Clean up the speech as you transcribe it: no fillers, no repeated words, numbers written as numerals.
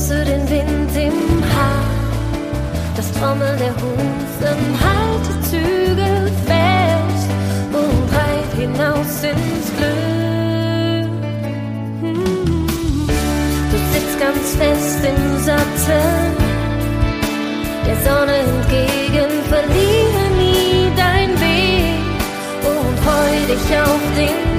spürst du den Wind im Haar, das Trommeln der Hufen, halt die Zügel fest und breit hinaus ins Glück. Du sitzt ganz fest im Sattel, der Sonne entgegen, verliere nie dein Weg und freu dich auf den